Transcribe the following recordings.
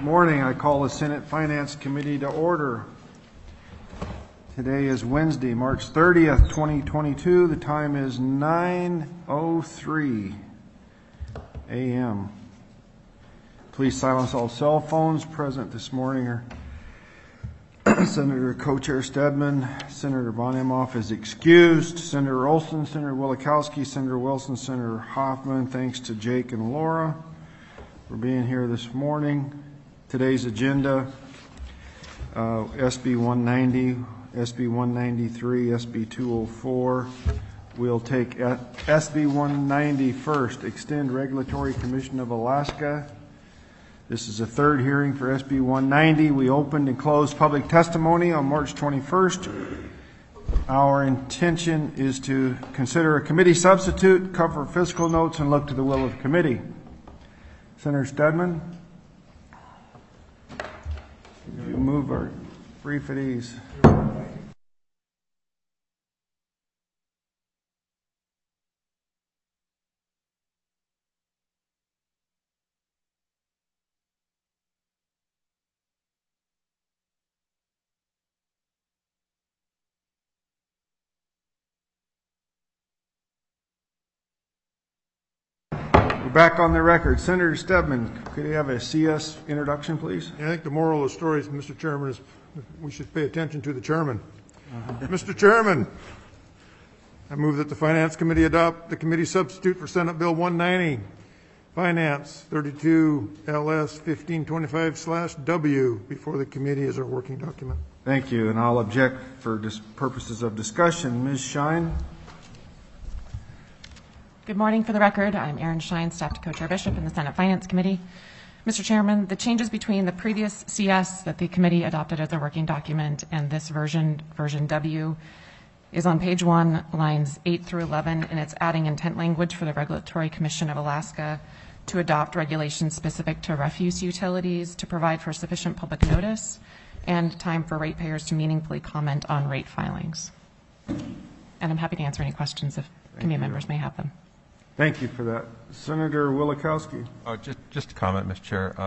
Morning. I call the Senate Finance Committee to order. Today is Wednesday, March 30th, 2022. The time is 9:03 a.m. Please silence all cell phones. Present this morning are Senator Co-Chair Stedman, Senator Von Imhoff is excused, Senator Olson, Senator Wielechowski, Senator Wilson, Senator Hoffman. Thanks to Jake and Laura for being here this morning. Today's agenda, SB 190, SB 193, SB 204. We'll take SB 190 first, Extend Regulatory Commission of Alaska. This is the third hearing for SB 190. We opened and closed public testimony on March 21st. Our intention is to consider a committee substitute, cover fiscal notes, and look to the will of the committee. Senator Stedman, you move our brief at ease. Back on the record. Senator Stedman, could you have a CS introduction, please? I think the moral of the story, Mr. Chairman, is we should pay attention to the chairman. Mr. Chairman, I move that the Finance Committee adopt the committee substitute for Senate Bill 190, Finance 32 LS 1525/W, before the committee as our working document. Thank you, and I'll object for purposes of discussion. Ms. Shine. Good morning. For the record, I'm Erin Shine, staff to Co-Chair Bishop in the Senate Finance Committee. Mr. Chairman, the changes between the previous CS that the committee adopted as a working document and this version W, is on page 1, lines 8 through 11, and it's adding intent language for the Regulatory Commission of Alaska to adopt regulations specific to refuse utilities, to provide for sufficient public notice, and time for ratepayers to meaningfully comment on rate filings. And I'm happy to answer any questions if committee members may have them. Thank you for that. Senator Wielechowski. Just a comment, Mr. Chair.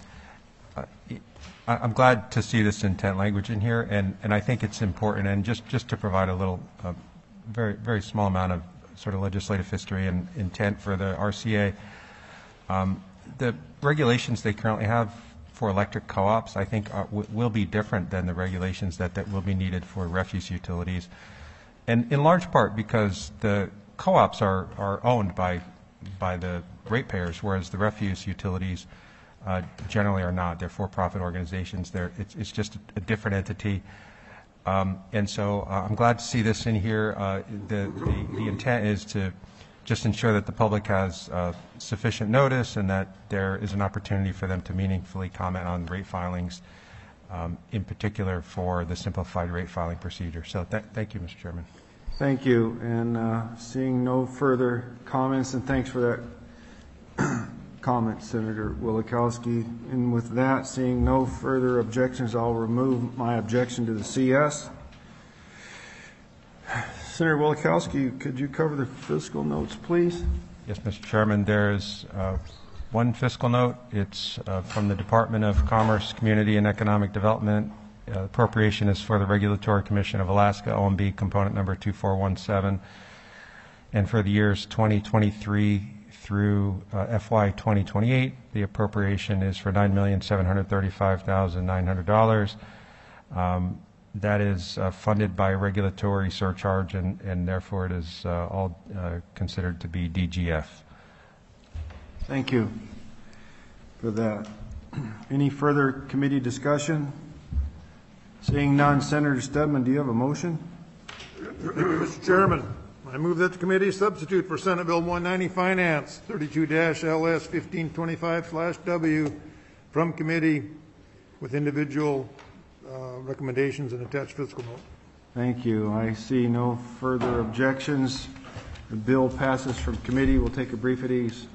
I'm glad to see this intent language in here, and I think it's important. And just to provide a little, very small amount of sort of legislative history and intent for the RCA, the regulations they currently have for electric co-ops, I think, will be different than the regulations that will be needed for refuse utilities, and in large part because the co-ops are owned by the ratepayers, whereas the refuse utilities generally are not. They're for-profit organizations. It's just a different entity, and so I'm glad to see this in here. The intent is to just ensure that the public has sufficient notice and that there is an opportunity for them to meaningfully comment on rate filings, in particular for the simplified rate filing procedure. So thank you, Mr. Chairman. Thank you. And seeing no further comments, and thanks for that comment, Senator Wielechowski. And with that, seeing no further objections, I'll remove my objection to the CS. Senator Wielechowski, could you cover the fiscal notes, please? Yes, Mr. Chairman. There's one fiscal note. It's from the Department of Commerce, Community, and Economic Development. Appropriation is for the Regulatory Commission of Alaska, OMB component number 2417, and for the years 2023 through FY 2028, the appropriation is for $9,735,900. That is funded by regulatory surcharge, and therefore it is all considered to be DGF. Thank you for that. Any further committee discussion? Seeing none, Senator Stedman, do you have a motion? Mr. Chairman, I move that the committee substitute for Senate Bill 190 Finance 32-LS 1525/W from committee with individual recommendations and attached fiscal note. Thank you. I see no further objections. The bill passes from committee. We'll take a brief at ease.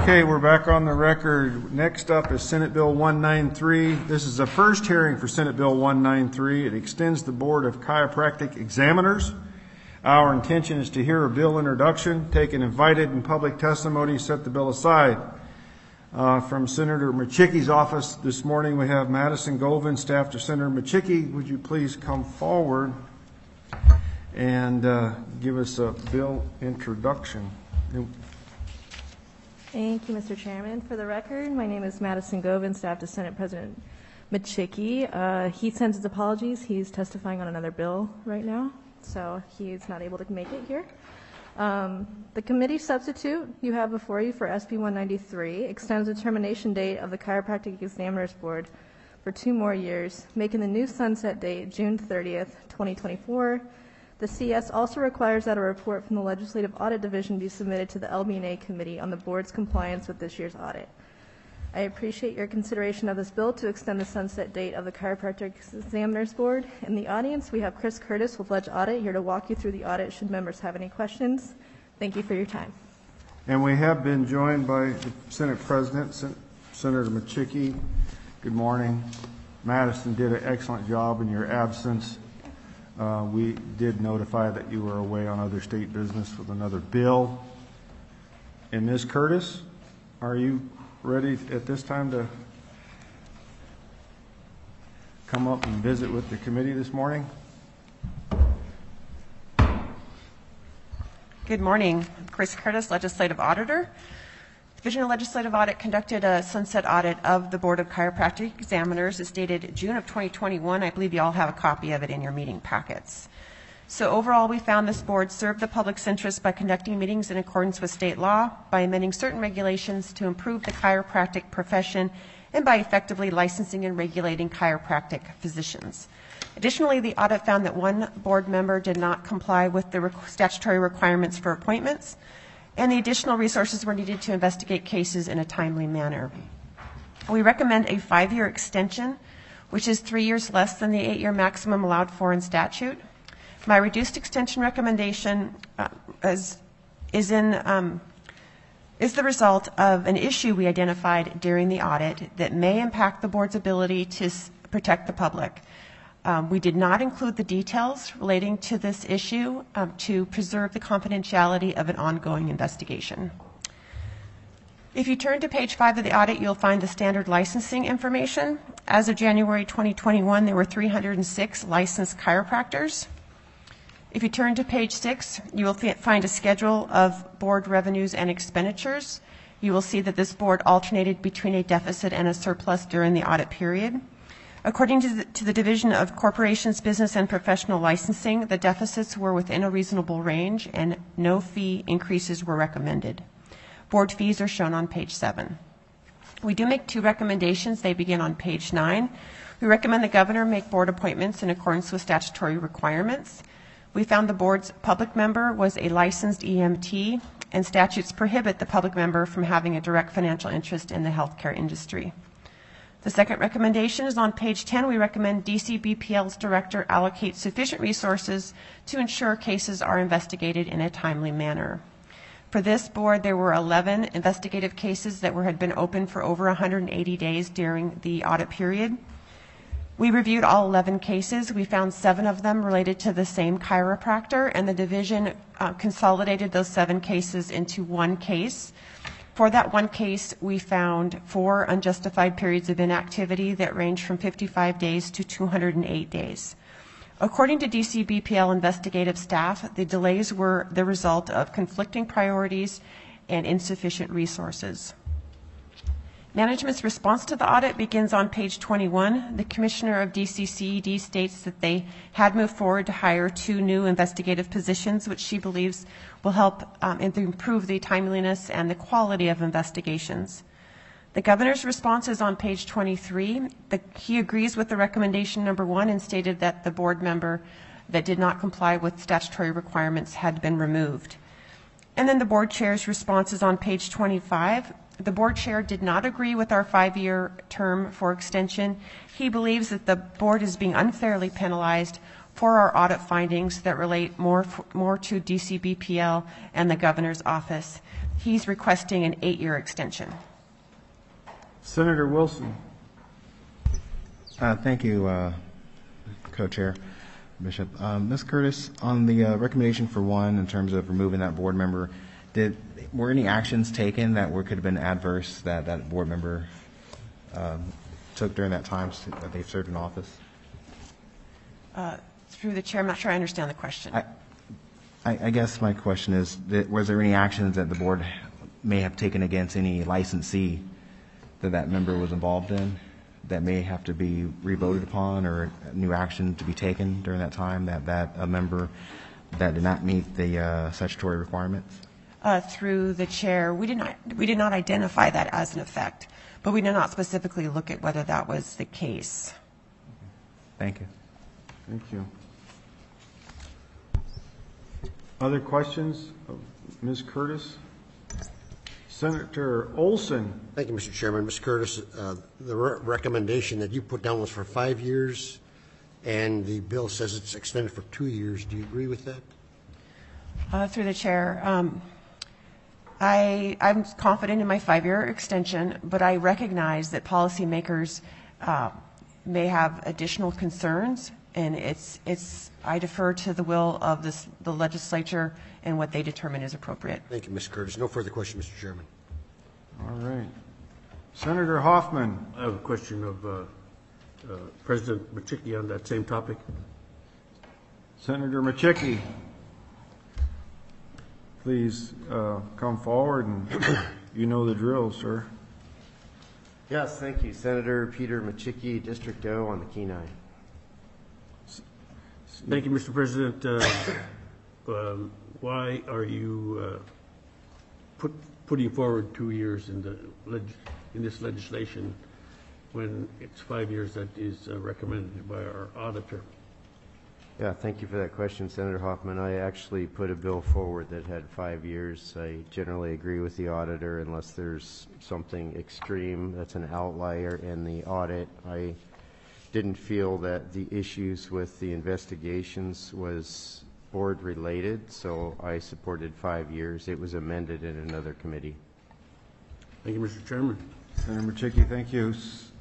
Okay, we're back on the record. Next up is Senate Bill 193. This is the first hearing for Senate Bill 193. It extends the Board of Chiropractic Examiners. Our intention is to hear a bill introduction, take an invited and public testimony, set the bill aside. From Senator Machicki's office this morning, we have Madison Govin, staff to Senator Machicki. Would you please come forward and give us a bill introduction? Thank you, Mr. Chairman. For the record, my name is Madison Govin, staff to Senate President Machicki. He sends his apologies. He's testifying on another bill right now, so he's not able to make it here. The committee substitute you have before you for SB 193 extends the termination date of the Chiropractic Examiners Board for 2 more years, making the new sunset date June 30th, 2024. The CS also requires that a report from the Legislative Audit Division be submitted to the LB&A Committee on the board's compliance with this year's audit. I appreciate your consideration of this bill to extend the sunset date of the Chiropractic Examiners Board. In the audience, we have Chris Curtis with Ledge Audit here to walk you through the audit should members have any questions. Thank you for your time. And we have been joined by the Senate President, Senator Machicki. Good morning. Madison did an excellent job in your absence. We did notify that you were away on other state business with another bill. And Ms. Curtis, are you ready at this time to come up and visit with the committee this morning? Good morning. Chris Curtis, Legislative Auditor. Division of Legislative Audit conducted a sunset audit of the Board of Chiropractic Examiners. It's dated June of 2021. I believe you all have a copy of it in your meeting packets. So overall, we found this board served the public's interest by conducting meetings in accordance with state law, by amending certain regulations to improve the chiropractic profession, and by effectively licensing and regulating chiropractic physicians. Additionally, the audit found that one board member did not comply with the statutory requirements for appointments, and the additional resources were needed to investigate cases in a timely manner. We recommend a 5-year extension, which is 3 years less than the 8-year maximum allowed for in statute. My reduced extension recommendation is the result of an issue we identified during the audit that may impact the board's ability to protect the public. We did not include the details relating to this issue to preserve the confidentiality of an ongoing investigation. If you turn to page 5 of the audit, you'll find the standard licensing information. As of January 2021, there were 306 licensed chiropractors. If you turn to page 6, you will find a schedule of board revenues and expenditures. You will see that this board alternated between a deficit and a surplus during the audit period. According to the Division of Corporations, Business, and Professional Licensing, the deficits were within a reasonable range and no fee increases were recommended. Board fees are shown on page 7. We do make 2 recommendations. They begin on page 9. We recommend the governor make board appointments in accordance with statutory requirements. We found the board's public member was a licensed EMT, and statutes prohibit the public member from having a direct financial interest in the healthcare industry. The second recommendation is on page 10. We recommend DCBPL's director allocate sufficient resources to ensure cases are investigated in a timely manner. For this board, there were 11 investigative cases that had been open for over 180 days during the audit period. We reviewed all 11 cases. We found 7 of them related to the same chiropractor, and the division consolidated those 7 cases into 1 case. For that 1 case, we found 4 unjustified periods of inactivity that range from 55 days to 208 days. According to DCBPL investigative staff, the delays were the result of conflicting priorities and insufficient resources. Management's response to the audit begins on page 21. The commissioner of DCCED states that they had moved forward to hire 2 new investigative positions, which she believes will help improve the timeliness and the quality of investigations. The governor's response is on page 23. He agrees with the recommendation number 1 and stated that the board member that did not comply with statutory requirements had been removed. And then the board chair's response is on page 25. The board chair did not agree with our 5-year term for extension. He believes that the board is being unfairly penalized for our audit findings that relate more to DCBPL and the governor's office. He's requesting an 8-year extension. Senator Wilson. Thank you, Co-Chair, Bishop. Ms. Curtis, on the recommendation for one in terms of removing that board member, were any actions taken that could have been adverse that board member took during that time that they've served in office? Through the chair, I'm not sure I understand the question. I guess my question is, was there any actions that the board may have taken against any licensee that member was involved in that may have to be revoted upon, or new action to be taken during that time that a member that did not meet the statutory requirements? Through the chair, we did not identify that as an effect, but we did not specifically look at whether that was the case. Thank you. Thank you. Other questions of Ms. Curtis? Senator Olson. Thank you, Mr. Chairman. Ms. Curtis, the recommendation that you put down was for 5 years, and the bill says it's extended for 2 years. Do you agree with that? Through the chair, I'm confident in my 5-year extension, but I recognize that policymakers may have additional concerns, and I defer to the will of the legislature and what they determine is appropriate. Thank you, Ms. Curtis. No further questions, Mr. Chairman. All right. Senator Hoffman. I have a question of President Machicki on that same topic. Senator Machicki, please come forward, and you know the drill, sir. Yes, thank you. Senator Peter Machicki, District O on the Kenai. Thank you, Mr. President. Why are you putting forward 2 years in this legislation when it's 5 years that is recommended by our auditor? Yeah, thank you for that question, Senator Hoffman. I actually put a bill forward that had 5 years. I generally agree with the auditor unless there's something extreme that's an outlier in the audit. I didn't feel that the issues with the investigations was board related, so I supported 5 years. It was amended in another committee. Thank you, Mr. Chairman. Senator Machicki, thank you.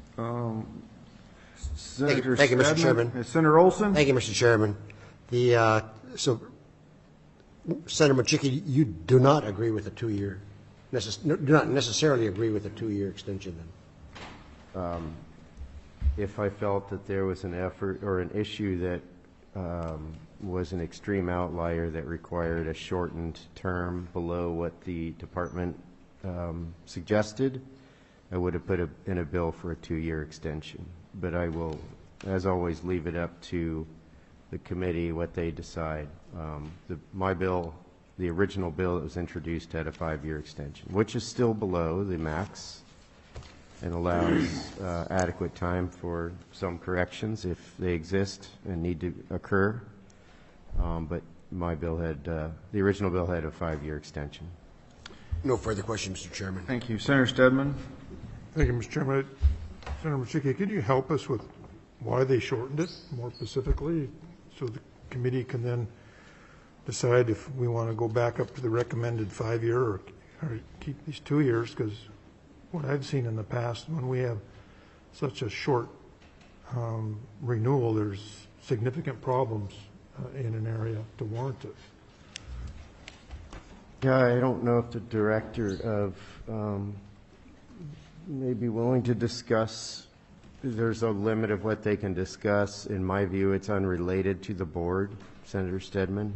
Senator Thank you, Mr. Chairman. Senator Olson. Thank you, Mr. Chairman. So, Senator Machicki, you do not agree with the 2-year, do not necessarily agree with the 2-year extension then? If I felt that there was an effort or an issue that was an extreme outlier that required a shortened term below what the department suggested, I would have put in a bill for a 2-year extension. But I will, as always, leave it up to the committee what they decide. My bill, the original bill that was introduced, had a 5-year extension, which is still below the max and allows adequate time for some corrections if they exist and need to occur. But my bill had, the original bill had a 5-year extension. No further questions, Mr. Chairman. Thank you. Senator Stedman. Thank you, Mr. Chairman. Senator Machicki, could you help us with why they shortened it more specifically so the committee can then decide if we want to go back up to the recommended 5-year or keep these 2 years? Because what I've seen in the past, when we have such a short renewal, there's significant problems in an area to warrant it. Yeah, I don't know if the director of may be willing to discuss. There's a limit of what they can discuss. In my view, it's unrelated to the board, Senator Stedman.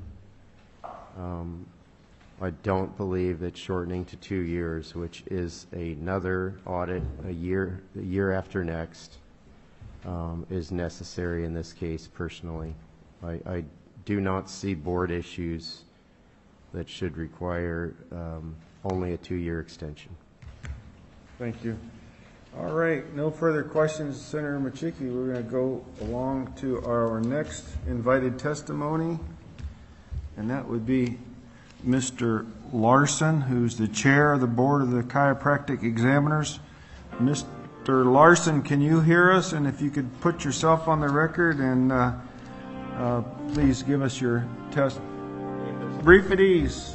I don't believe that shortening to 2 years, which is another audit the year after next, is necessary in this case personally. I do not see board issues that should require only a 2-year extension. Thank you. All right, no further questions, Senator Machicki. We're going to go along to our next invited testimony, and that would be Mr. Larson, who's the chair of the Board of the Chiropractic Examiners. Mr. Larson, can you hear us? And if you could put yourself on the record and Please give us your test. Brief at ease.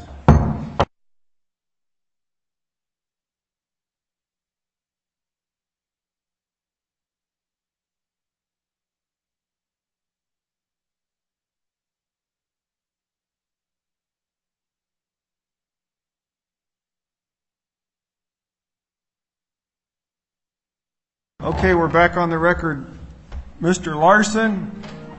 Okay, we're back on the record. Mr. Larson.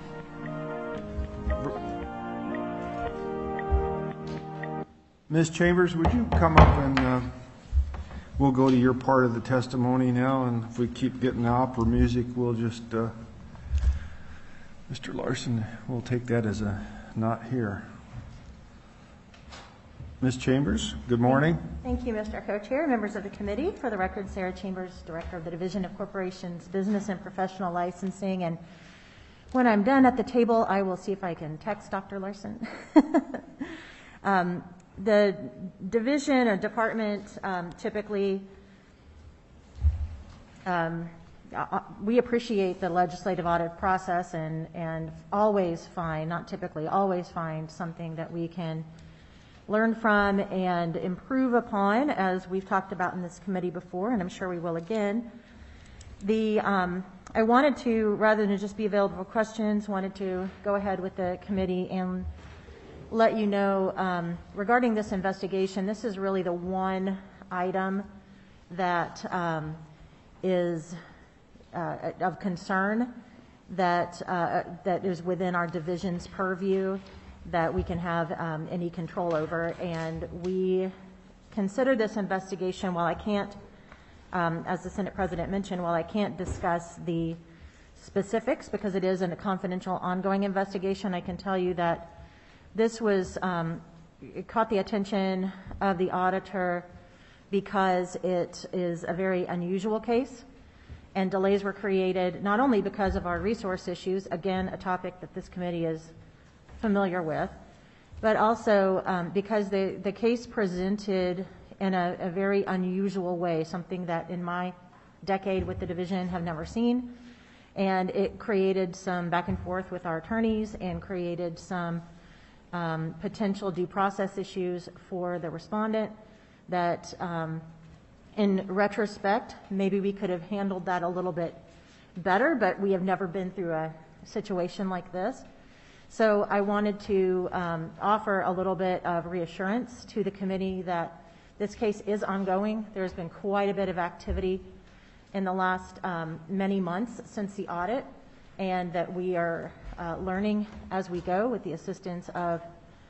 Ms. Chambers, would you come up and we'll go to your part of the testimony now, and if we keep getting the opera music, we'll just, Mr. Larson, we'll take that as a not here. Ms. Chambers, good morning. Thank you, Mr. Co-Chair, members of the committee. For the record, Sarah Chambers, Director of the Division of Corporations, Business and Professional Licensing. And when I'm done at the table, I will see if I can text Dr. Larson. The division or department typically, we appreciate the legislative audit process and always find, not typically, always find something that we can learn from and improve upon, as we've talked about in this committee before, and I'm sure we will again. I wanted to, rather than just be available for questions, wanted to go ahead with the committee and let you know regarding this investigation, this is really the one item that is of concern that is within our division's purview that we can have any control over. And we consider this investigation, while I can't, as the Senate President mentioned, while I can't discuss the specifics because it is a confidential ongoing investigation, I can tell you that this was, it caught the attention of the auditor because it is a very unusual case, and delays were created not only because of our resource issues, again, a topic that this committee is familiar with, but also because the case presented in a very unusual way, something that in my decade with the division have never seen, and it created some back and forth with our attorneys and created some potential due process issues for the respondent that in retrospect, maybe we could have handled that a little bit better, but we have never been through a situation like this. So I wanted to offer a little bit of reassurance to the committee that this case is ongoing. There's been quite a bit of activity in the last many months since the audit, and that we are learning as we go with the assistance of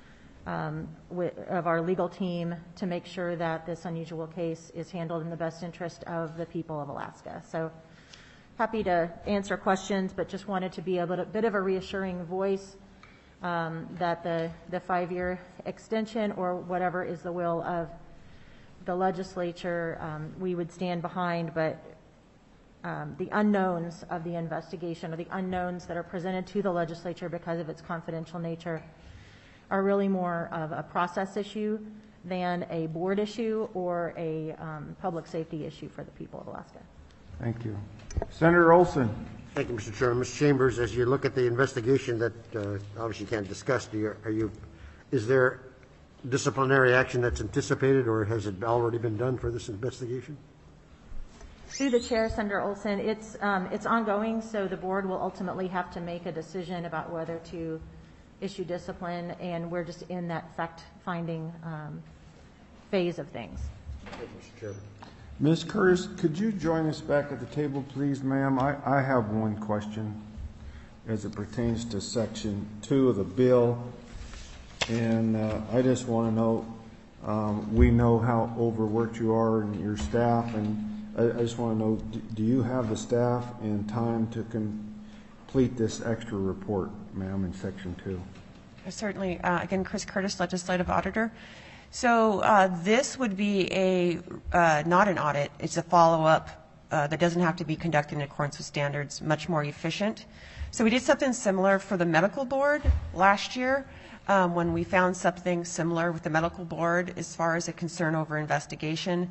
our legal team to make sure that this unusual case is handled in the best interest of the people of Alaska. So happy to answer questions, but just wanted to be a bit of a reassuring voice that the 5-year extension, or whatever is the will of the legislature, we would stand behind, but the unknowns of the investigation, or the unknowns that are presented to the legislature because of its confidential nature, are really more of a process issue than a board issue or a public safety issue for the people of Alaska. Thank you. Senator Olson. Thank you, Mr. Chairman. Mr. Chambers, as you look at the investigation that obviously you can't discuss, is there disciplinary action that's anticipated, or has it already been done for this investigation? Through the chair, Senator Olson, it's ongoing, so the board will ultimately have to make a decision about whether to issue discipline, and we're just in that fact-finding phase of things. Thank you, Mr. Chairman. Ms. Curtis, could you join us back at the table, please, ma'am? I have one question as it pertains to Section 2 of the bill, and I just want to know, we know how overworked you are and your staff, and I just want to know, do you have the staff and time to complete this extra report, ma'am, in Section 2? Certainly. Again, Chris Curtis, Legislative Auditor. So this would be not an audit. It's a follow-up that doesn't have to be conducted in accordance with standards, much more efficient. So we did something similar for the medical board last year when we found something similar with the medical board as far as a concern over investigation.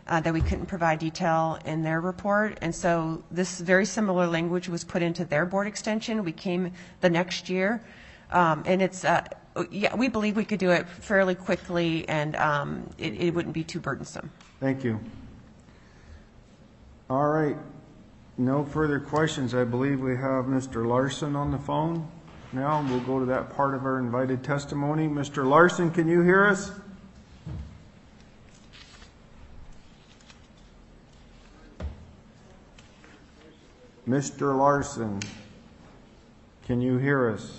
that we couldn't provide detail in their report. And so this very similar language was put into their board extension. We came the next year. And it's, we believe we could do it fairly quickly, and it wouldn't be too burdensome. Thank you. All right. No further questions. I believe we have Mr. Larson on the phone. Now we'll go to that part of our invited testimony. Mr. Larson, can you hear us? Mr. Larson, can you hear us?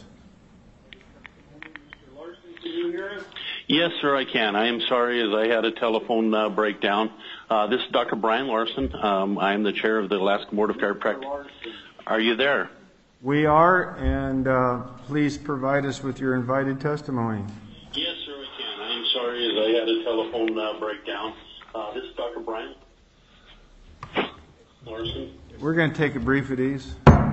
Yes, sir, I can. I am sorry, as I had a telephone breakdown. This is Dr. Brian Larson. I am the chair of the Alaska Board of Chiropractic. Are you there? We are, and please provide us with your invited testimony. Yes, sir, I can. I am sorry, as I had a telephone breakdown. This is Dr. Brian Larson. We're going to take a brief at ease.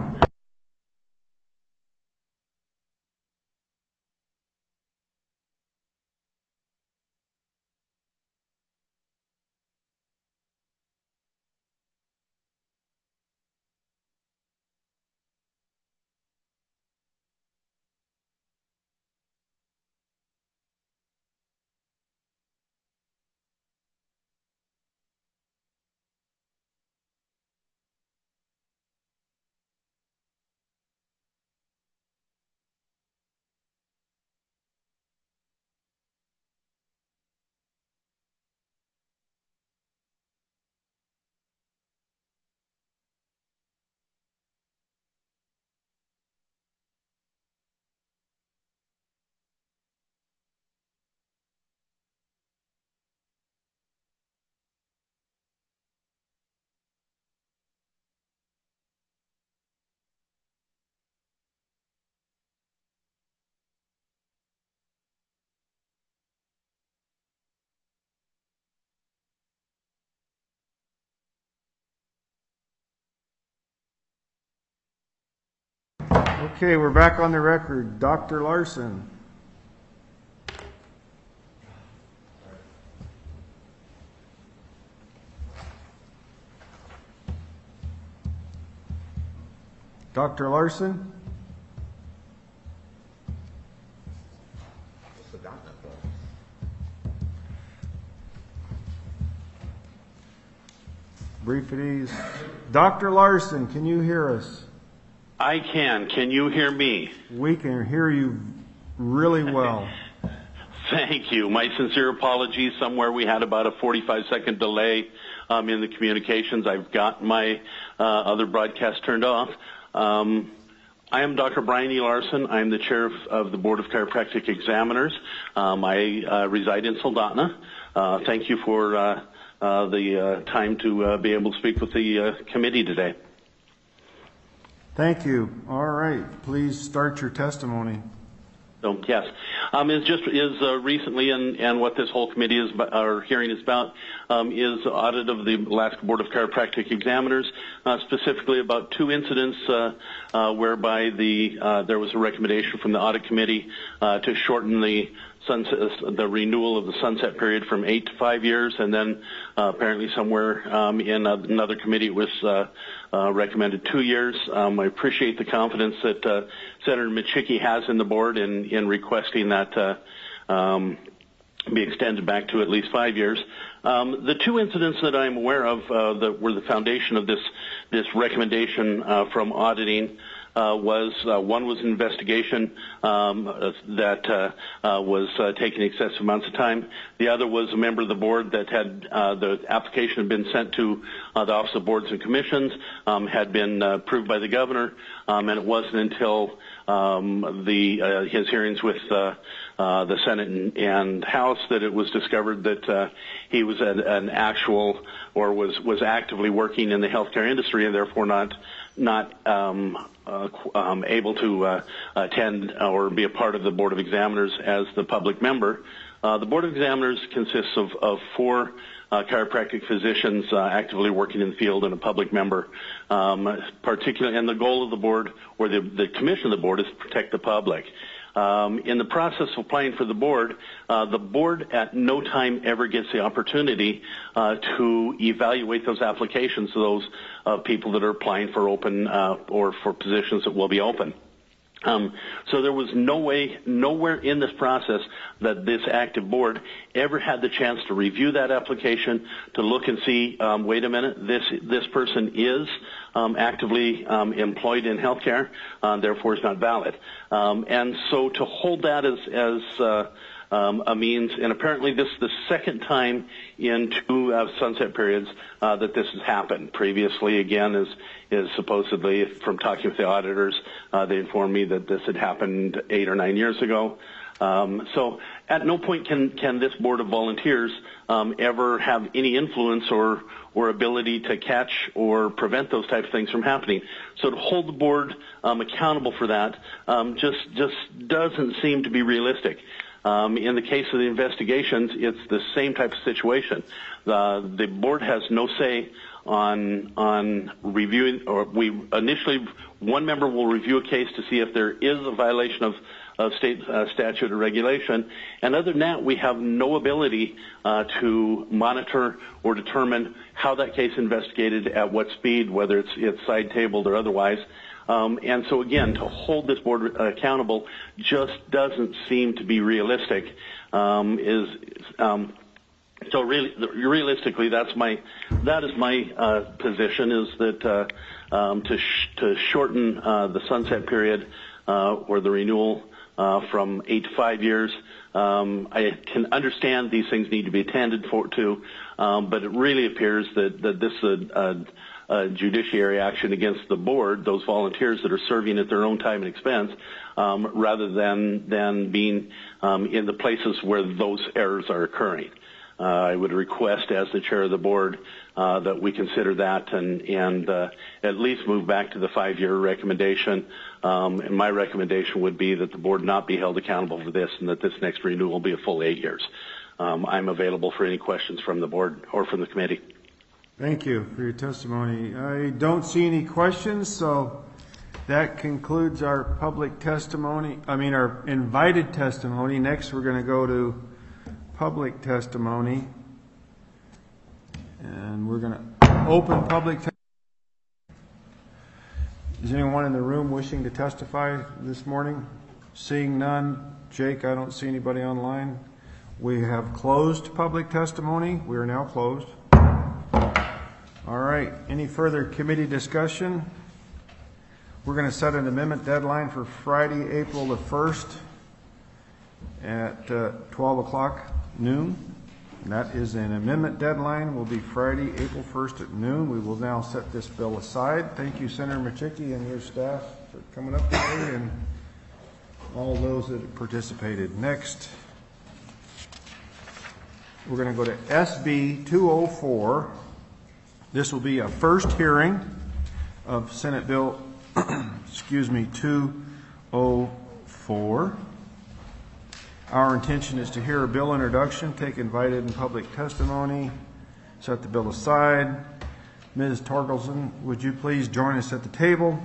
Okay, we're back on the record. Dr. Larson. Dr. Larson? Brief at ease. Dr. Larson, can you hear us? I can. Can you hear me? We can hear you really well. Thank you. My sincere apologies. Somewhere we had about a 45-second delay in the communications. I've got my other broadcast turned off. I am Dr. Brian E. Larson. I'm the chair of the Board of Chiropractic Examiners. I reside in Soldotna. Thank you for the time to be able to speak with the committee today. Thank you. All right. Please start your testimony. So, yes. Recently, and what this whole committee is, or hearing is about, is audit of the Alaska Board of Chiropractic Examiners, specifically about two incidents whereby there was a recommendation from the audit committee to shorten the renewal of the sunset period from 8 to 5 years, and then apparently somewhere in another committee it was recommended 2 years. I appreciate the confidence that Senator Michicki has in the board in requesting that be extended back to at least 5 years. The two incidents that I'm aware of that were the foundation of this recommendation from auditing one was an investigation that was taking excessive amounts of time. The other was a member of the board that had the application had been sent to the Office of Boards and Commissions, had been approved by the governor, and it wasn't until his hearings with the Senate and House that it was discovered that he was an actual or was actively working in the healthcare industry and therefore not able to attend or be a part of the Board of Examiners as the public member. The Board of Examiners consists of 4 chiropractic physicians actively working in the field and a public member. Particularly, and the goal of the board or the commission of the board is to protect the public. In the process of applying for the board at no time ever gets the opportunity to evaluate those applications of those people that are applying for open or for positions that will be open. So there was nowhere in this process that this active board ever had the chance to review that application, to look and see, wait a minute, this person is actively employed in healthcare, therefore is not valid. And so to hold that as a means, and apparently this is the second time in 2 sunset periods that this has happened. Previously, again, is supposedly, from talking with the auditors, they informed me that this had happened 8 or 9 years ago. So at no point can this board of volunteers ever have any influence or ability to catch or prevent those types of things from happening. So to hold the board accountable for that just doesn't seem to be realistic. In the case of the investigations, it's the same type of situation. The board has no say on reviewing, or one member will review a case to see if there is a violation of state statute or regulation, and other than that, we have no ability to monitor or determine how that case is investigated, at what speed, whether it's side-tabled or otherwise. And so again, to hold this board accountable just doesn't seem to be realistic. So really, realistically, that is my position, is that to shorten the sunset period or the renewal from 8 to 5 years. I can understand these things need to be attended to, but it really appears that this is a judiciary action against the board, those volunteers that are serving at their own time and expense, rather than being in the places where those errors are occurring. I would request, as the chair of the board, that we consider that and at least move back to the 5-year recommendation. And my recommendation would be that the board not be held accountable for this, and that this next renewal will be a full 8 years. I'm available for any questions from the board or from the committee. Thank you for your testimony. I don't see any questions, so that concludes our public testimony. Our invited testimony. Next, we're going to go to public testimony, and we're going to open public testimony. Is anyone in the room wishing to testify this morning? Seeing none. Jake, I don't see anybody online. We have closed public testimony. We are now closed. All right. Any further committee discussion? We're going to set an amendment deadline for Friday, April the 1st at 12 o'clock noon. And that is an amendment deadline. Will be Friday, April 1st at noon. We will now set this bill aside. Thank you, Senator Machicki and your staff, for coming up today, and all those that participated. Next, we're going to go to SB 204. This will be a first hearing of Senate Bill 204. Our intention is to hear a bill introduction, take invited and public testimony, set the bill aside. Ms. Torkelson, would you please join us at the table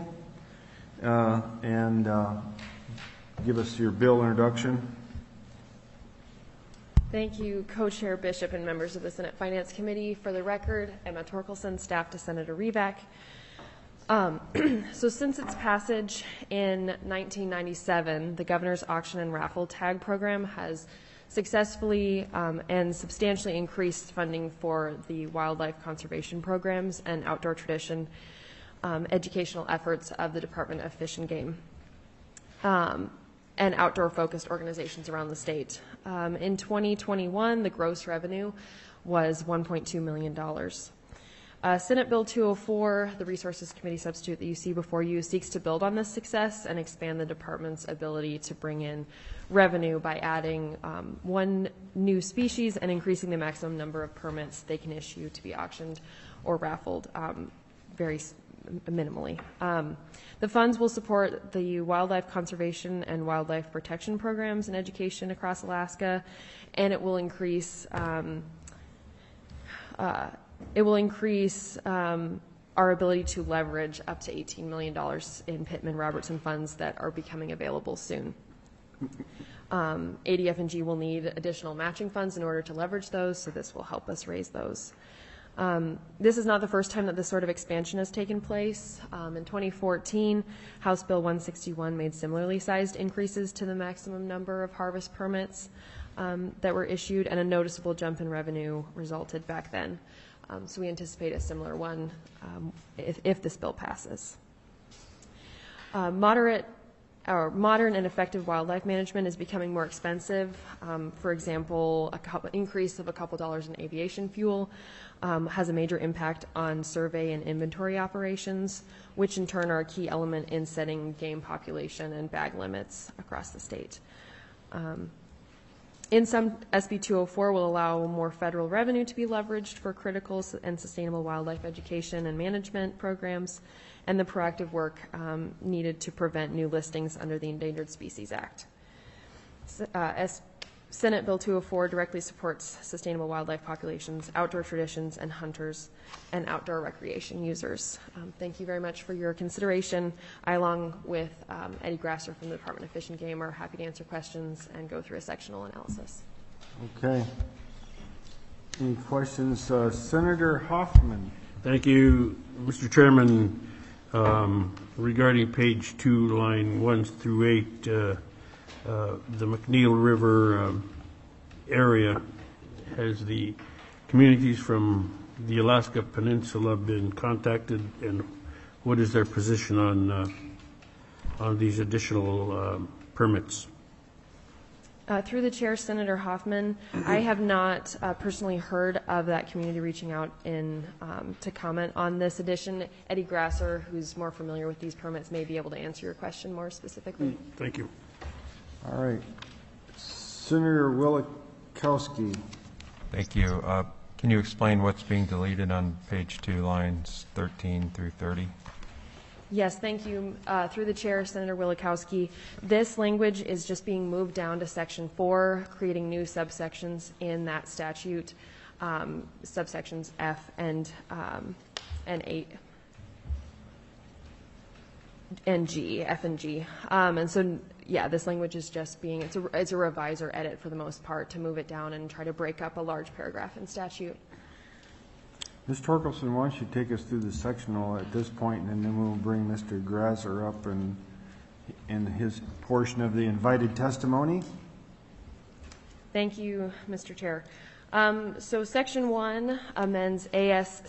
and give us your bill introduction? Thank you, Co-Chair Bishop and members of the Senate Finance Committee. For the record, Emma Torkelson, staff to Senator Riebeck. So since its passage in 1997, the Governor's Auction and Raffle Tag Program has successfully and substantially increased funding for the wildlife conservation programs and outdoor tradition educational efforts of the Department of Fish and Game and outdoor-focused organizations around the state. In 2021, the gross revenue was $1.2 million. Senate Bill 204, the Resources Committee substitute that you see before you, seeks to build on this success and expand the department's ability to bring in revenue by adding one new species and increasing the maximum number of permits they can issue to be auctioned or raffled very minimally. The funds will support the wildlife conservation and wildlife protection programs and education across Alaska, and it will increase our ability to leverage up to $18 million in Pittman-Robertson funds that are becoming available soon. ADF&G will need additional matching funds in order to leverage those, so this will help us raise those. This is not the first time that this sort of expansion has taken place. In 2014, House Bill 161 made similarly sized increases to the maximum number of harvest permits that were issued, and a noticeable jump in revenue resulted back then. So we anticipate a similar one if this bill passes. Modern and effective wildlife management is becoming more expensive. For example, increase of a couple dollars in aviation fuel has a major impact on survey and inventory operations, which in turn are a key element in setting game population and bag limits across the state. In some, SB 204 will allow more federal revenue to be leveraged for critical and sustainable wildlife education and management programs, and the proactive work needed to prevent new listings under the Endangered Species Act. Senate Bill 204 directly supports sustainable wildlife populations, outdoor traditions, and hunters and outdoor recreation users. Thank you very much for your consideration. I, along with Eddie Grasser from the Department of Fish and Game, are happy to answer questions and go through a sectional analysis. Okay. Any questions? Senator Hoffman. Thank you, Mr. Chairman. Regarding page 2, line 1 through 8, the McNeil River area, has the communities from the Alaska Peninsula been contacted, and what is their position on these additional permits? Through the chair, Senator Hoffman, I have not personally heard of that community reaching out to comment on this addition. Eddie Grasser, who's more familiar with these permits, may be able to answer your question more specifically. Thank you. All right. Senator Willikowski. Thank you. Can you explain what's being deleted on page 2, lines 13 through 30? Yes, thank you. Through the chair, Senator Willikowski, this language is just being moved down to section 4, creating new subsections in that statute, subsections F and 8 and G, F and G. And so, yeah, this language is just being, it's a revise or edit for the most part to move it down and try to break up a large paragraph in statute. Ms. Torkelson, why don't you take us through the sectional at this point, and then we'll bring Mr. Grasser up and in his portion of the invited testimony. Thank you, Mr. Chair. So Section 1 amends AS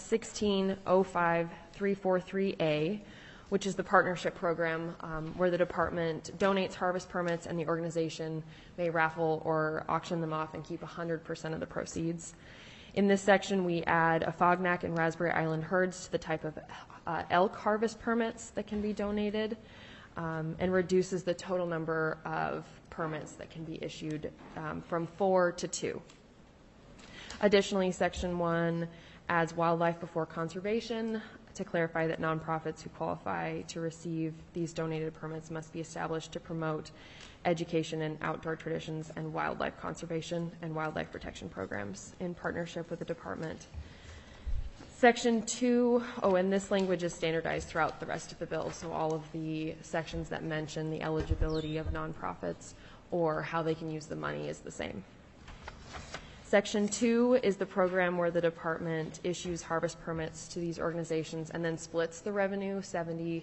1605343A, which is the partnership program where the department donates harvest permits and the organization may raffle or auction them off and keep 100% of the proceeds. In this section, we add a Fognac and Raspberry Island herds to the type of elk harvest permits that can be donated, and reduces the total number of permits that can be issued from 4 to 2. Additionally, Section 1 adds wildlife before conservation to clarify that nonprofits who qualify to receive these donated permits must be established to promote education in outdoor traditions and wildlife conservation and wildlife protection programs in partnership with the department. Section 2, and this language is standardized throughout the rest of the bill, so all of the sections that mention the eligibility of nonprofits or how they can use the money is the same. Section 2 is the program where the department issues harvest permits to these organizations and then splits the revenue up to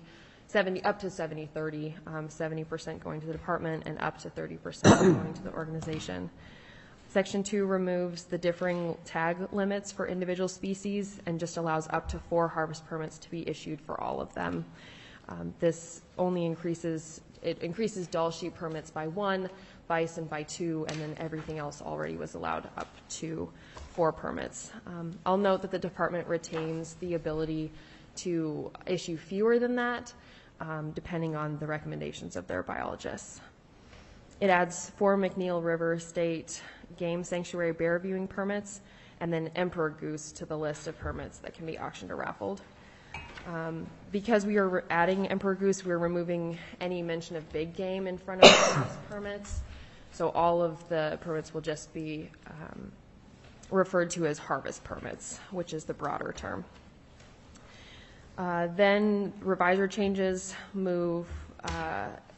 70-30, 70% going to the department and up to 30% going to the organization. Section 2 removes the differing tag limits for individual species and just allows up to 4 harvest permits to be issued for all of them. This only increases Dall sheep permits by 1, bison by 2, and then everything else already was allowed up to 4 permits. I'll note that the department retains the ability to issue fewer than that, depending on the recommendations of their biologists. It adds 4 McNeil River State Game Sanctuary bear viewing permits and then emperor goose to the list of permits that can be auctioned or raffled. Because we are adding emperor goose, we're removing any mention of big game in front of these permits. So all of the permits will just be referred to as harvest permits, which is the broader term. Then revisor changes move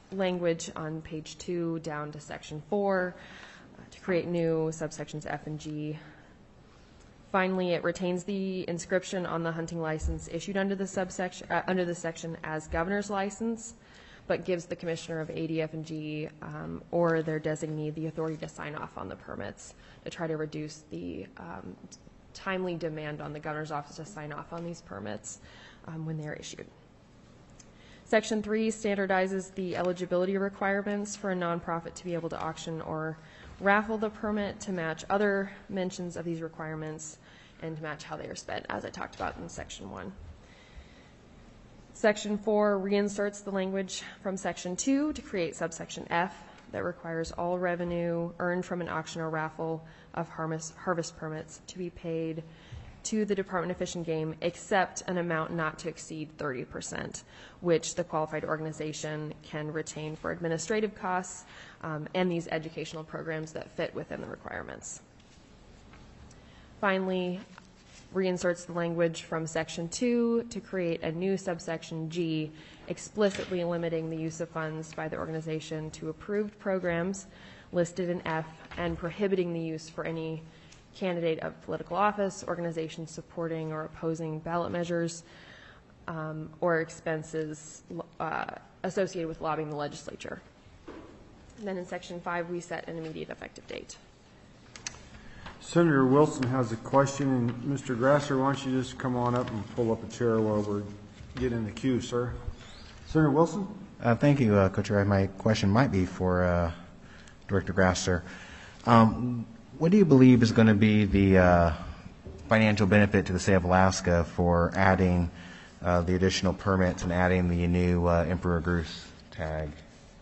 language on page 2 down to section 4 to create new subsections F and G. Finally, it retains the inscription on the hunting license issued under the section as governor's license, but gives the commissioner of ADF and G or their designee the authority to sign off on the permits to try to reduce the timely demand on the governor's office to sign off on these permits when they are issued. Section 3 standardizes the eligibility requirements for a nonprofit to be able to auction or raffle the permit to match other mentions of these requirements and to match how they are spent, as I talked about in Section 1. Section 4 reinserts the language from Section 2 to create subsection F that requires all revenue earned from an auction or raffle of harvest permits to be paid to the Department of Fish and Game except an amount not to exceed 30%, which the qualified organization can retain for administrative costs and these educational programs that fit within the requirements. Finally, reinserts the language from Section 2 to create a new subsection G, explicitly limiting the use of funds by the organization to approved programs listed in F and prohibiting the use for any candidate of political office, organization supporting or opposing ballot measures, or expenses associated with lobbying the legislature. And then in Section 5, we set an immediate effective date. Senator Wilson has a question, and Mr. Grasser, why don't you just come on up and pull up a chair while we're getting in the queue, sir. Senator Wilson? Thank you, Co-Chair. My question might be for Director Grasser. What do you believe is going to be the financial benefit to the state of Alaska for adding the additional permits and adding the new Emperor Goose tag?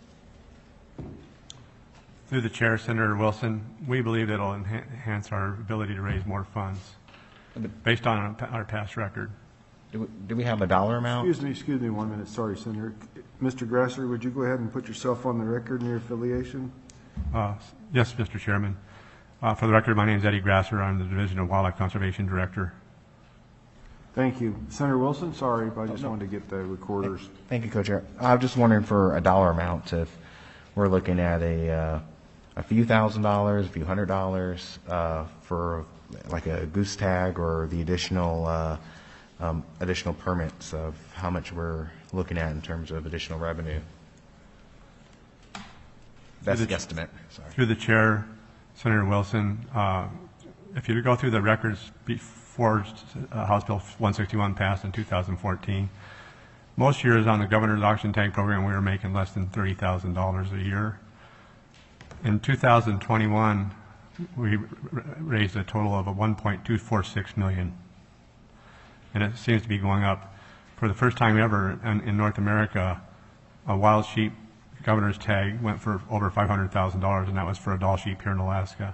Through the chair, Senator Wilson, we believe it will enhance our ability to raise more funds based on our past record. Do we have a dollar amount? Excuse me 1 minute. Sorry, Senator. Mr. Grasser, would you go ahead and put yourself on the record and your affiliation? Yes, Mr. Chairman. For the record, my name is Eddie Grasser. I'm the Division of Wildlife Conservation Director. Thank you. Senator Wilson, sorry, but I just wanted to get the recorders. Thank you, Co-Chair. I was just wondering for a dollar amount, if we're looking at a few $1,000s, a few $100s for like a goose tag, or the additional permits of how much we're looking at in terms of additional revenue. That's the guesstimate. Sorry. Through the chair, Senator Wilson, if you go through the records before House Bill 161 passed in 2014, most years on the governor's auction tag program we were making less than $30,000 a year. In 2021, we raised a total of $1.246 million, and it seems to be going up. For the first time ever in North America, a wild sheep governor's tag went for over $500,000, and that was for a Dall sheep here in Alaska.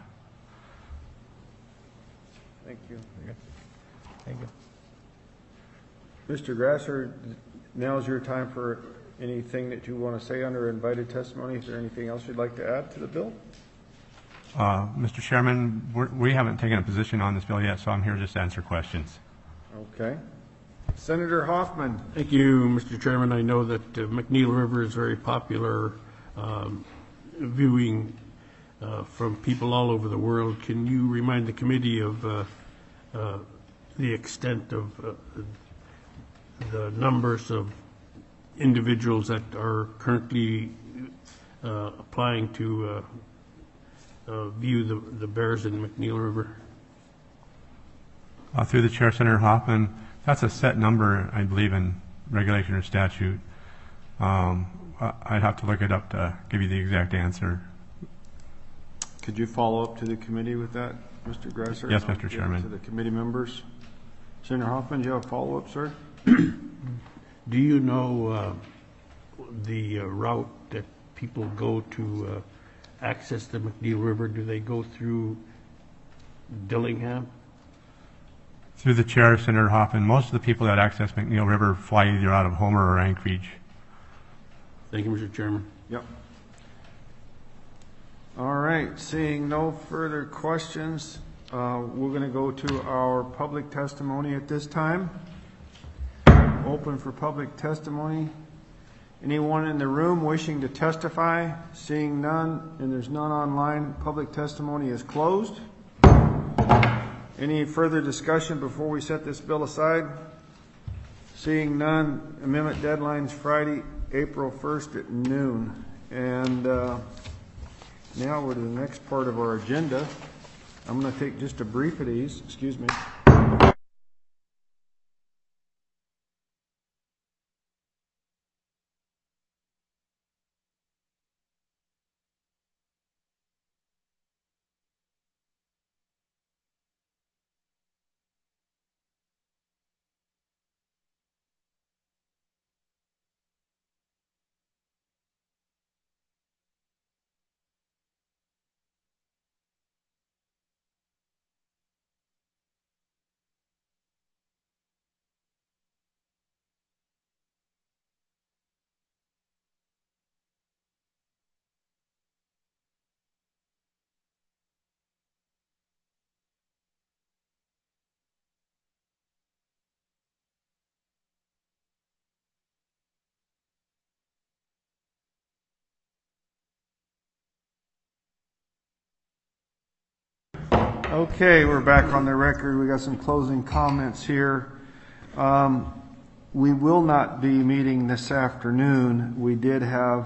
Thank you. Thank you. Mr. Grasser, now is your time for anything that you want to say under invited testimony. Is there anything else you'd like to add to the bill? Mr. Chairman, we haven't taken a position on this bill yet, so I'm here just to answer questions. Okay. Senator Hoffman. Thank you, Mr. Chairman. I know that McNeil River is very popular viewing from people all over the world. Can you remind the committee of the extent of the numbers of individuals that are currently applying to view the bears in McNeil River? Through the chair, Senator Hoffman, that's a set number, I believe, in regulation or statute. I'd have to look it up to give you the exact answer. Could you follow up to the committee with that, Mr. Grasser? Yes, Mr. Chairman. To the committee members. Senator Hoffman, do you have a follow-up, sir? Do you know the route that people go to access the McNeil River? Do they go through Dillingham? Through the chair, Senator Hoffman, most of the people that access McNeil River fly either out of Homer or Anchorage. Thank you, Mr. Chairman. Yep. All right. Seeing no further questions, we're going to go to our public testimony at this time. Open for public testimony. Anyone in the room wishing to testify? Seeing none, and there's none online, public testimony is closed. Any further discussion before we set this bill aside? Seeing none, amendment deadline's Friday, April 1st at noon. And now we're to the next part of our agenda. I'm going to take just a brief of these. Excuse me. Okay, we're back on the record. We got some closing comments here. We will not be meeting this afternoon. We did have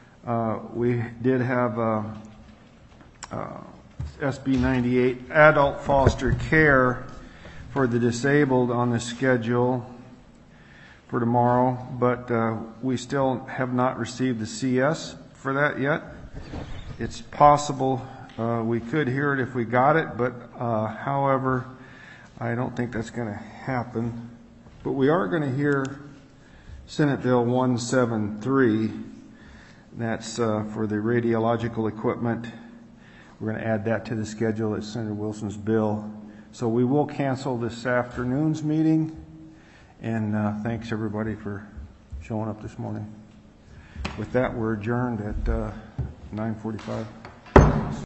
SB 98 adult foster care for the disabled on the schedule for tomorrow, but we still have not received the CS for that yet. It's possible we could hear it if we got it, but however, I don't think that's going to happen. But we are going to hear Senate Bill 173. That's for the radiological equipment. We're going to add that to the schedule. It's Senator Wilson's bill. So we will cancel this afternoon's meeting. And thanks everybody for showing up this morning. With that, we're adjourned at 9:45.